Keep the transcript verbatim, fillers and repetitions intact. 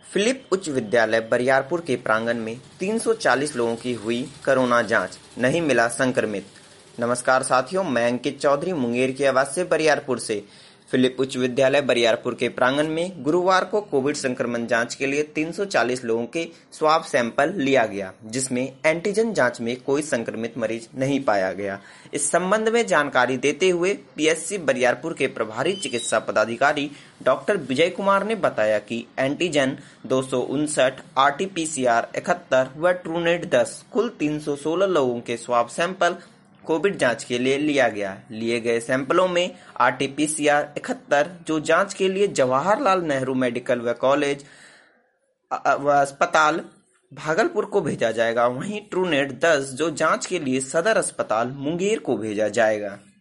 Philip उच्च विद्यालय बरियारपुर के प्रांगण में तीन सौ चालीस लोगों की हुई कोरोना जांच, नहीं मिला संक्रमित। नमस्कार साथियों, मैं अंकित चौधरी मुंगेर की आवाज से बरियारपुर से। फिलिप उच्च विद्यालय बरियारपुर के प्रांगण में गुरुवार को कोविड संक्रमण जांच के लिए तीन सौ चालीस लोगों के स्वाब सैंपल लिया गया, जिसमें एंटीजन जांच में कोई संक्रमित मरीज नहीं पाया गया। इस संबंध में जानकारी देते हुए पीएचसी बरियारपुर के प्रभारी चिकित्सा पदाधिकारी डॉक्टर विजय कुमार ने बताया कि एंटीजन दो सौ उनसठ, आरटीपीसीआर इकहत्तर व ट्रूनेट दस कुल तीन सौ सोलह लोगों के स्वाब सैंपल कोविड जांच के लिए लिया गया। लिए गए सैंपलों में आरटीपीसीआर इकहत्तर जो जांच के लिए जवाहरलाल नेहरू मेडिकल व कॉलेज व अस्पताल भागलपुर को भेजा जाएगा, वहीं ट्रूनेट दस जो जांच के लिए सदर अस्पताल मुंगेर को भेजा जाएगा।